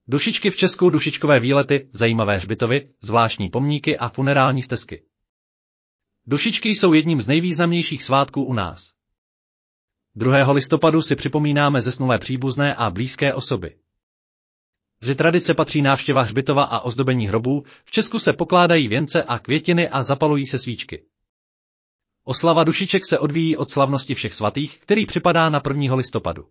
Dušičky v Česku, dušičkové výlety, zajímavé hřbitovy, zvláštní pomníky a funerální stezky. Dušičky jsou jedním z nejvýznamnějších svátků u nás. 2. listopadu si připomínáme zesnulé příbuzné a blízké osoby. Mezi tradice patří návštěva hřbitova a ozdobení hrobů, v Česku se pokládají věnce a květiny a zapalují se svíčky. Oslava dušiček se odvíjí od slavnosti všech svatých, který připadá na 1. listopadu.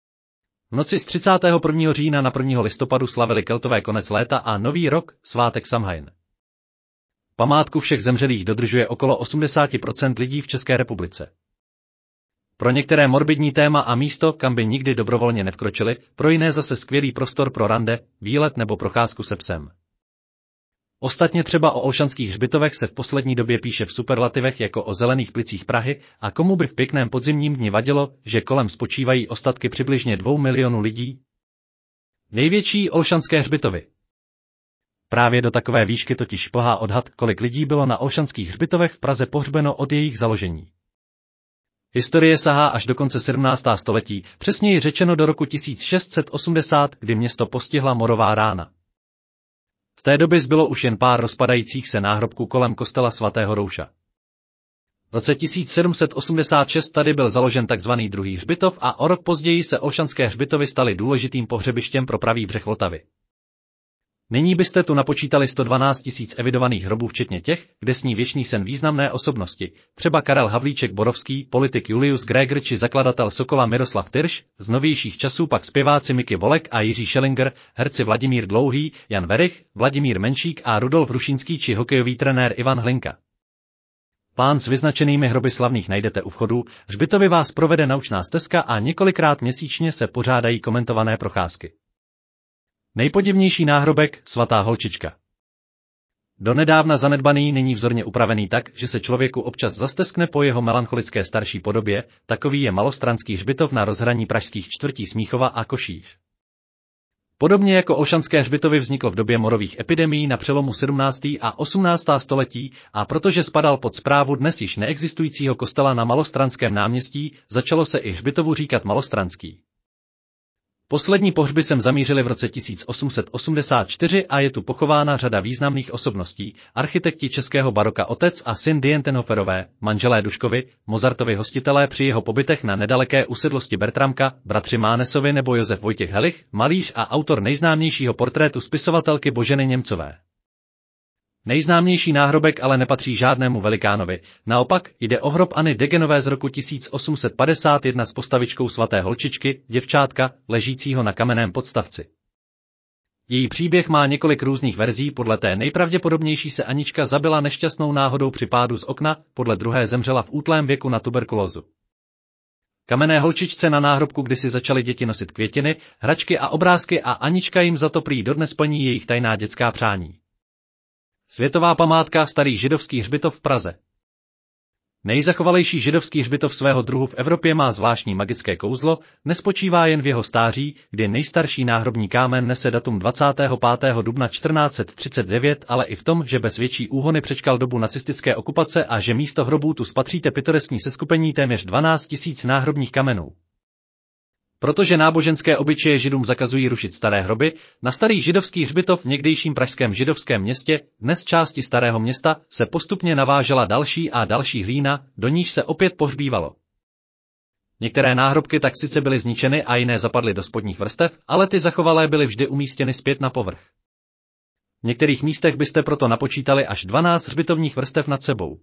V noci z 31. října na 1. listopadu slavili Keltové konec léta a Nový rok, svátek Samhain. Památku všech zemřelých dodržuje okolo 80% lidí v České republice. Pro některé morbidní téma a místo, kam by nikdy dobrovolně nevkročili, pro jiné zase skvělý prostor pro rande, výlet nebo procházku se psem. Ostatně třeba o olšanských hřbitovech se v poslední době píše v superlativech jako o zelených plicích Prahy, a komu by v pěkném podzimním dni vadilo, že kolem spočívají ostatky přibližně 2 milionů lidí? Největší olšanské hřbitovy. Právě do takové výšky totiž šplhá odhad, kolik lidí bylo na olšanských hřbitovech v Praze pohřbeno od jejich založení. Historie sahá až do konce 17. století, přesněji řečeno do roku 1680, kdy město postihla morová rána. V té době zbylo už jen pár rozpadajících se náhrobků kolem kostela svatého Rouša. V roce 1786 tady byl založen takzvaný druhý hřbitov a o rok později se olšanské hřbitovy staly důležitým pohřebištěm pro pravý břeh Vltavy. Nyní byste tu napočítali 112 000 evidovaných hrobů včetně těch, kde sní věčný sen významné osobnosti, třeba Karel Havlíček Borovský, politik Julius Gregor či zakladatel Sokola Miroslav Tyrš, z novějších časů pak zpěváci Miky Volek a Jiří Schellinger, herci Vladimír Dlouhý, Jan Werich, Vladimír Menšík a Rudolf Rušínský či hokejový trenér Ivan Hlinka. Plán s vyznačenými hroby slavných najdete u vchodu, hřbitovy vás provede naučná stezka a několikrát měsíčně se pořádají komentované procházky. Nejpodivnější náhrobek, svatá holčička. Donedávna zanedbaný, nyní vzorně upravený tak, že se člověku občas zasteskne po jeho melancholické starší podobě, takový je malostranský hřbitov na rozhraní pražských čtvrtí Smíchova a Košíř. Podobně jako olšanské hřbitovy vzniklo v době morových epidemií na přelomu 17. a 18. století a protože spadal pod správu dnes již neexistujícího kostela na Malostranském náměstí, začalo se i hřbitovu říkat Malostranský. Poslední pohřby sem zamířili v roce 1884 a je tu pochována řada významných osobností, architekti českého baroka otec a syn Dientenhoferové, manželé Duškovi, Mozartovi hostitelé při jeho pobytech na nedaleké usedlosti Bertramka, bratři Mánesovi nebo Josef Vojtěch Helich, malíř a autor nejznámějšího portrétu spisovatelky Boženy Němcové. Nejznámější náhrobek ale nepatří žádnému velikánovi, naopak jde o hrob Anny Degenové z roku 1851 s postavičkou svaté holčičky, děvčátka, ležícího na kamenném podstavci. Její příběh má několik různých verzí, podle té nejpravděpodobnější se Anička zabila nešťastnou náhodou při pádu z okna, podle druhé zemřela v útlém věku na tuberkulózu. Kamenné holčičce na náhrobku kdysi začaly děti nosit květiny, hračky a obrázky a Anička jim za to prý dodnes plní jejich tajná dětská přání. Světová památka starý židovský hřbitov v Praze. Nejzachovalejší židovský hřbitov svého druhu v Evropě má zvláštní magické kouzlo, nespočívá jen v jeho stáří, kdy nejstarší náhrobní kámen nese datum 25. dubna 1439, ale i v tom, že bez větší úhony přečkal dobu nacistické okupace a že místo hrobů tu spatříte pitoreskní seskupení téměř 12 000 náhrobních kamenů. Protože náboženské obyčeje Židům zakazují rušit staré hroby, na starý židovský hřbitov v někdejším pražském židovském městě, dnes části Starého Města, se postupně navážela další a další hlína, do níž se opět pohřbívalo. Některé náhrobky tak sice byly zničeny a jiné zapadly do spodních vrstev, ale ty zachovalé byly vždy umístěny zpět na povrch. V některých místech byste proto napočítali až 12 hřbitovních vrstev nad sebou.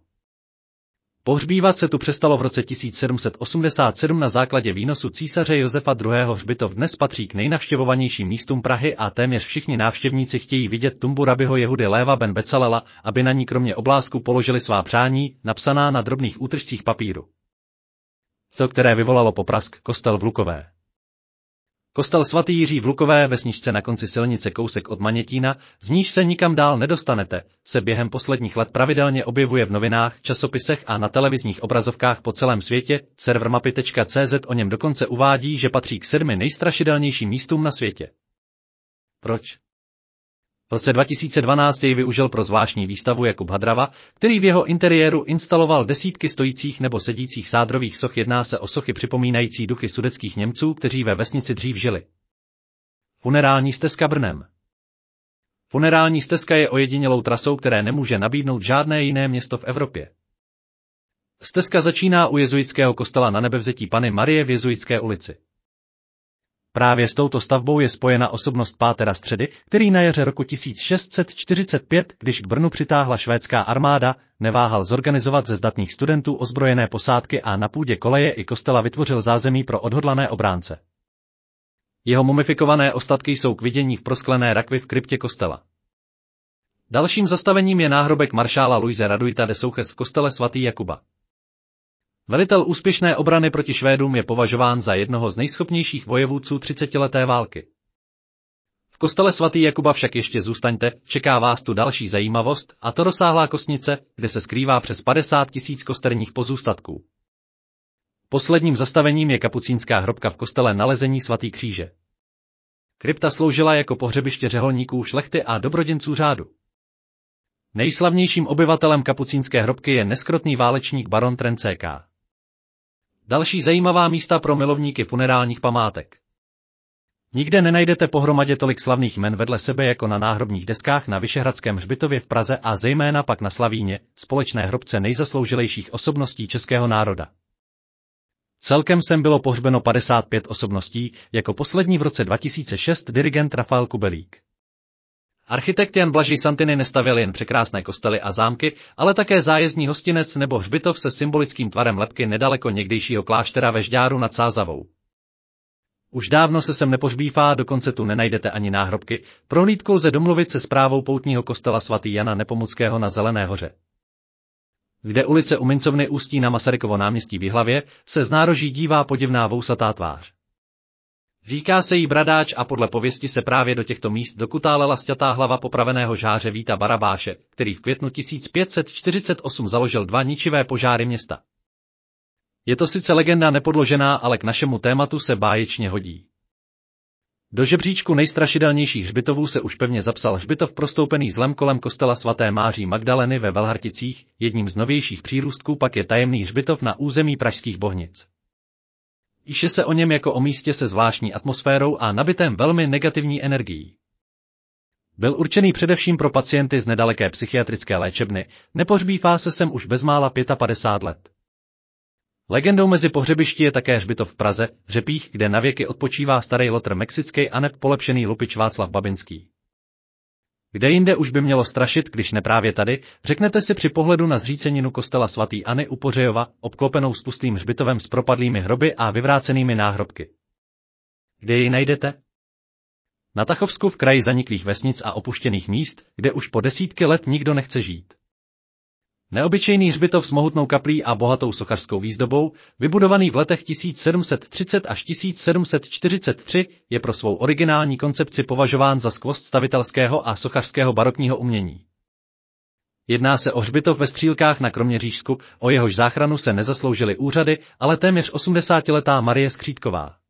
Pohřbívat se tu přestalo v roce 1787 na základě výnosu císaře Josefa II. Hřbitov dnes patří k nejnavštěvovanějším místům Prahy a téměř všichni návštěvníci chtějí vidět tumbu rabiho Jehudy Léva ben Becalela, aby na ní kromě oblásku položili svá přání, napsaná na drobných útržcích papíru. To, které vyvolalo poprask, kostel v Lukové. Kostel svatý Jiří v Lukové, vesničce na konci silnice kousek od Manětína, z níž se nikam dál nedostanete, se během posledních let pravidelně objevuje v novinách, časopisech a na televizních obrazovkách po celém světě. Server mapy.cz o něm dokonce uvádí, že patří k 7 nejstrašidelnějším místům na světě. Proč? V roce 2012 jej využil pro zvláštní výstavu Jakub Hadrava, který v jeho interiéru instaloval desítky stojících nebo sedících sádrových soch. Jedná se o sochy připomínající duchy sudetských Němců, kteří ve vesnici dřív žili. Funerální stezka Brnem. Funerální stezka je ojedinělou trasou, které nemůže nabídnout žádné jiné město v Evropě. Stezka začíná u jezuitského kostela Nanebevzetí Panny Marie v Jezuitské ulici. Právě s touto stavbou je spojena osobnost pátera Středy, který na jaře roku 1645, když k Brnu přitáhla švédská armáda, neváhal zorganizovat ze zdatných studentů ozbrojené posádky a na půdě koleje i kostela vytvořil zázemí pro odhodlané obránce. Jeho mumifikované ostatky jsou k vidění v prosklené rakvi v kryptě kostela. Dalším zastavením je náhrobek maršála Luise Raduita de Souches v kostele svatý Jakuba. Velitel úspěšné obrany proti Švédům je považován za jednoho z nejschopnějších vojevůdců 30leté války. V kostele svatý Jakuba však ještě zůstaňte, čeká vás tu další zajímavost, a to rozsáhlá kostnice, kde se skrývá přes 50 000 kosterních pozůstatků. Posledním zastavením je kapucínská hrobka v kostele Nalezení svatý Kříže. Krypta sloužila jako pohřebiště řeholníků, šlechty a dobrodinců řádu. Nejslavnějším obyvatelem kapucínské hrobky je neskrotný válečník baron Trencéka. Další zajímavá místa pro milovníky funerálních památek. Nikde nenajdete pohromadě tolik slavných jmen vedle sebe jako na náhrobních deskách na Vyšehradském hřbitově v Praze a zejména pak na Slavíně, společné hrobce nejzasloužilejších osobností českého národa. Celkem sem bylo pohřbeno 55 osobností, jako poslední v roce 2006 dirigent Rafael Kubelík. Architekt Jan Blažej Santiny nestavěl jen překrásné kostely a zámky, ale také zájezdní hostinec nebo hřbitov se symbolickým tvarem lebky nedaleko někdejšího kláštera ve Žďáru nad Sázavou. Už dávno se sem nepohřbívá, dokonce tu nenajdete ani náhrobky, prohlídkou lze domluvit se správou poutního kostela svatý Jana Nepomuckého na Zelené hoře. Kde ulice u Mincovny ústí na Masarykovo náměstí v Jihlavě, se z nároží dívá podivná vousatá tvář. Říká se jí Bradáč a podle pověsti se právě do těchto míst dokutálela sťatá hlava popraveného žáře Víta Barabáše, který v květnu 1548 založil 2 ničivé požáry města. Je to sice legenda nepodložená, ale k našemu tématu se báječně hodí. Do žebříčku nejstrašidelnějších hřbitovů se už pevně zapsal hřbitov prostoupený zlem kolem kostela svaté Máří Magdaleny ve Velharticích, jedním z novějších přírůstků pak je tajemný hřbitov na území pražských Bohnic. Píše se o něm jako o místě se zvláštní atmosférou a nabitém velmi negativní energií. Byl určený především pro pacienty z nedaleké psychiatrické léčebny, nepohřbívá se sem už bezmála 55 let. Legendou mezi pohřebišti je také hřbitov v Praze, v Řepích, kde navěky odpočívá starý lotr mexický aneb polepšený lupič Václav Babinský. Kde jinde už by mělo strašit, když ne právě tady, řeknete si při pohledu na zříceninu kostela svatý Anny u Pořejova, obklopenou spustým hřbitovem s propadlými hroby a vyvrácenými náhrobky. Kde ji najdete? Na Tachovsku v kraji zaniklých vesnic a opuštěných míst, kde už po desítky let nikdo nechce žít. Neobyčejný hřbitov s mohutnou kaplí a bohatou sochařskou výzdobou, vybudovaný v letech 1730 až 1743, je pro svou originální koncepci považován za skvost stavitelského a sochařského barokního umění. Jedná se o hřbitov ve Střílkách na Kroměřížsku, o jehož záchranu se nezasloužily úřady, ale téměř 80letá Marie Skřítková.